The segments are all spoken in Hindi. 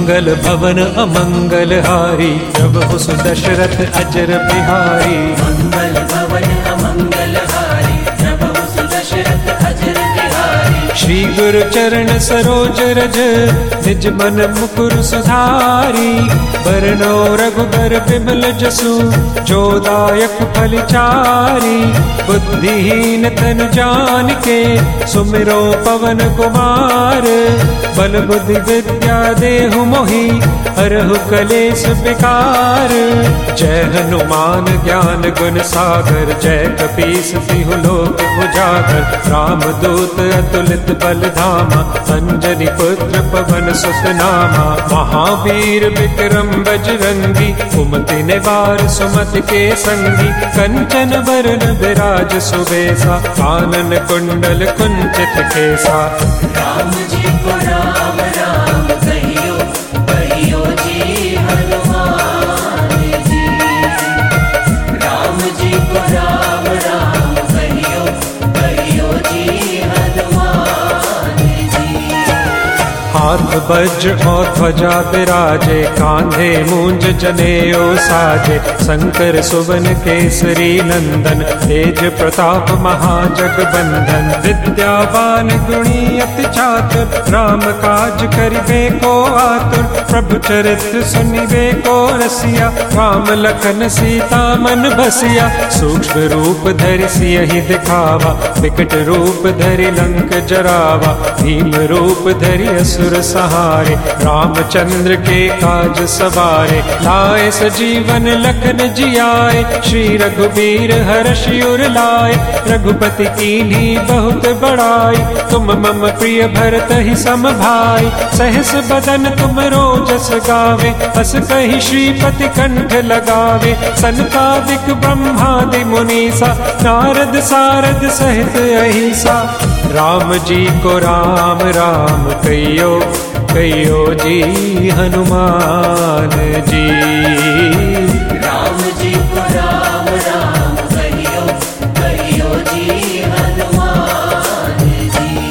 मंगल भवन अमंगल हारी, प्रभु सुदशरथ अजर बिहारी। मंगल भवन अमंगल हारी, प्रभु सुदशरथ अजर बिहारी। श्री गुरु चरण सरोज रज, निज मन मुकुर सुधारी। बरनो रघुबर विमल जसु, जो दायक फल चारी। बुद्धिहीन तन जानिके, सुमिरो पवन कुमार। बल बुद्धि विद्या देहु मोहि, हरहु कलेस विकार। जय हनुमान ज्ञान गुण सागर, जय कपीस तिहु लोक उजागर। राम दूत अतुलित बल धामा, अंजनी पुत्र पवन सुत नामा। महावीर विक्रम बजरंगी, कुमति निवार सुमति के संगी। कंचन वरण विराज सुबेसा, कानन कुंडल कुंचित केसा। राम जी को राम राम कहियो, कहियो जी हनुमान जी। राम जी को राम राम कहियो, कहियो जी हनुमान जी। हाथ वज्र और ध्वजा विराजे, कांधे मूंज जनेऊ साजे। शंकर सुवन केसरी नंदन, तेज प्रताप महाजगबंदन। विद्यावान गुणी अति चातुर, राम काज करिबे को आतुर। प्रभु चरित्र सुनिबे को रसिया, राम लखन सीता मन बसिया। सूक्ष्म रूप धरि सियहि दिखावा, विकट रूप धरि लंक जरावा। भीम रूप धरि असुर सहारे, रामचंद्र के काज सवारे। लाए सजीवन लखन जियाए, श्री रघुबीर हर्षि उर लाए। रघुपति कीन्ही बहुत बड़ाई, तुम मम प्रिय भरतहि सम भाई। सहस बदन तुम रोजस गावे, हस कहि श्रीपति कंठ लगावे। सनकादिक ब्रह्मादि मुनीसा, नारद सारद सहित अहिसा। राम जी को राम राम कहियो, कहियो जी हनुमान जी। राम जी को राम राम कहियो, कहियो जी हनुमान जी।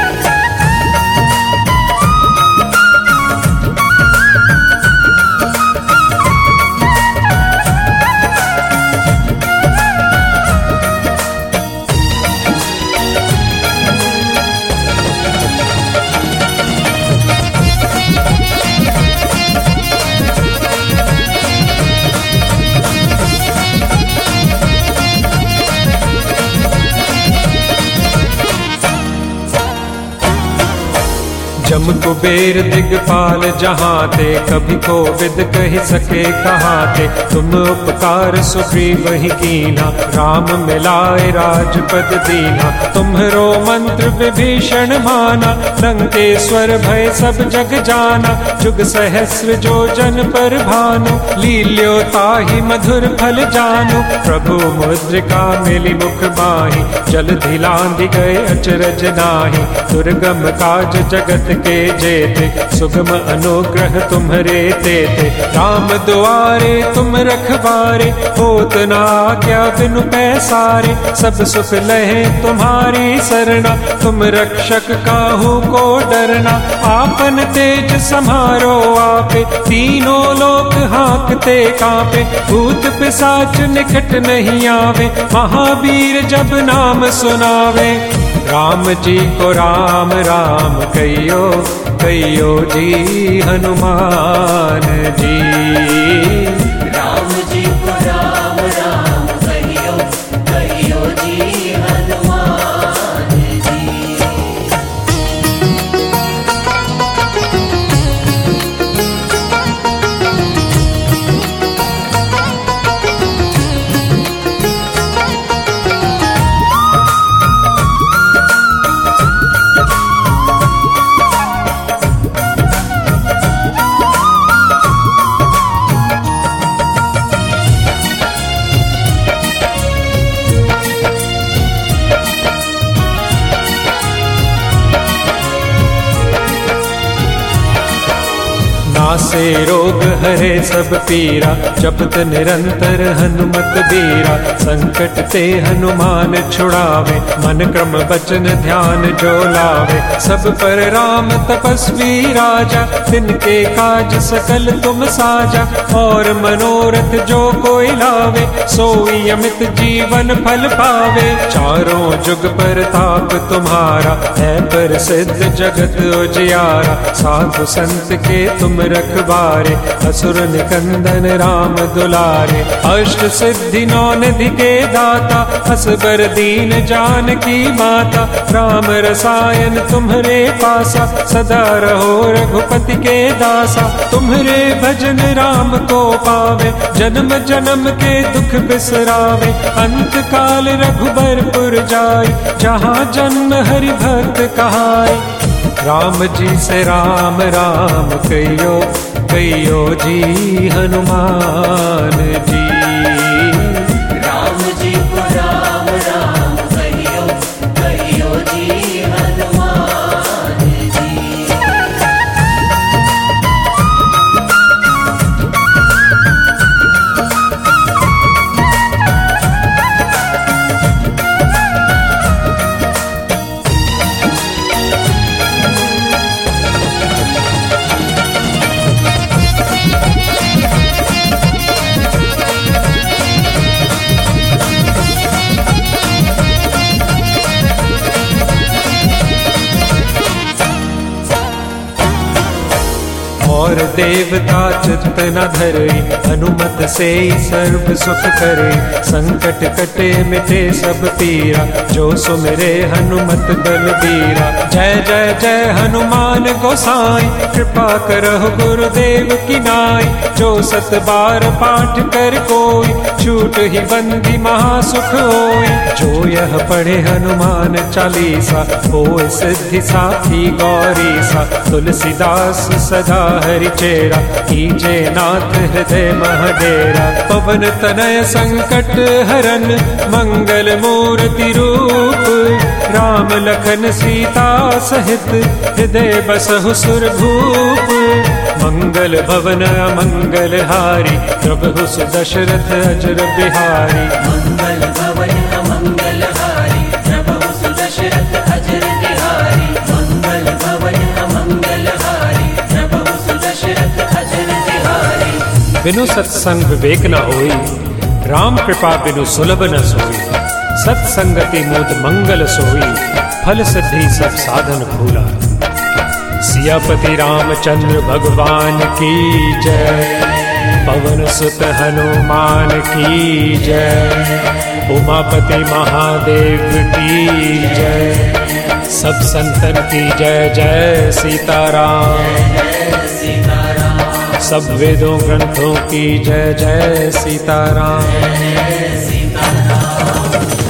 जम कुबेर दिगपाल जहाँ ते, कभी कोविद कहि सके कहाते। तुम उपकार सुग्रीव ही कीना, राम मिलाए राजपद दीना। तुम्हरो मंत्र विभीषण माना, लंकेश्वर भय सब जग जाना। जुग सहस्र जो जन पर भानु, लील्यो ताहि मधुर फल जानु। प्रभु मुद्रिका मिली मुख माहि, जल धिलांधि गए अचरज नाही। दुर्गम काज जगत के जेते, सुगम अनुग्रह तुम्हरे तेते। राम दुआरे तुम रखवारे, होत न आज्ञा बिनु पैसारे। सब सुख लहे तुम्हारी सरना, तुम रक्षक काहू को डरना। आपन तेज सम्हारो आपे, तीनों लोक हाँकते कांपे। भूत पिशाच निकट नहीं आवे, महावीर जब नाम सुनावे। राम जी को राम राम कहियो, कहियो जी हनुमान जी। राम जी को राम राम कहियो, कहियो जी हनुमान जी। नासे रोग हरे सब पीरा, जपत निरंतर हनुमत बीरा। संकट ते हनुमान छुड़ावे, मन क्रम वचन ध्यान जो लावे। सब पर राम तपस्वी राजा, तिनके काज सकल तुम साजा। और मनोरथ जो कोई लावे, सोई अमित जीवन फल पावे। चारों जुग पर ताप तुम्हारा, है प्रसिद्ध जगत उजियारा। साधु संत के तुम रखवारे, असुर निकंदन राम दुलारे। अष्ट सिद्धि नौ निधि के दाता, असबर दीन जानकी माता। राम रसायन तुम्हरे पासा, सदा रहो रघुपति के दासा। तुम्हरे भजन राम को पावे, जन्म जन्म के दुख बिसरावे। अंत काल रघुबरपुर जाय, जहाँ जन्म हरि भक्त कहाय। राम जी से राम राम कहियो, कहियो जी हनुमान जी। राम जी को राम राम कहियो, कहियो जी हनुमान जी। और देवता चित्त न धरे, हनुमत से सर्व सुख करे। संकट कटे मिटे सब पीरा, जो सुमिरे हनुमत बलबीरा। जय जय जय हनुमान गोसाई, कृपा करहु गुरुदेव की नाई। जो सत बार पाठ कर कोई, छूट ही बंदी महासुख होई। जो यह पढ़े हनुमान चालीसा, होय सिद्धि साखी गौरीसा। तुलसीदास सदा हरि चेरा, कीजे नाथ हृदय महडेरा। पवन तनय संकट हरन, मंगल मूर्ति रूप। राम लखन सीता सहित, हृदय बसहु सुरभूप। मंगल भवन अमंगल हारी, प्रभु सुदशरथ अजर बिहारी। मंगल भवन अमंगल हारी, प्रभु सुदशरथ अजर बिहारी। मंगल भवन अमंगल हारी, प्रभु सुदशरथ अजर बिहारी। बिनु सत्संग विवेक न होई, राम कृपा बिनु सुलभ न सोई। सत्संगति मूत मंगल सोई, फल सिद्धि सब साधन भूला। सियापति रामचंद्र भगवान की जय, पवन सुत हनुमान की जय। उमापति महादेव की जय, सब संतन की जय जय सीताराम। सब वेदों ग्रंथों की जय जय सीताराम।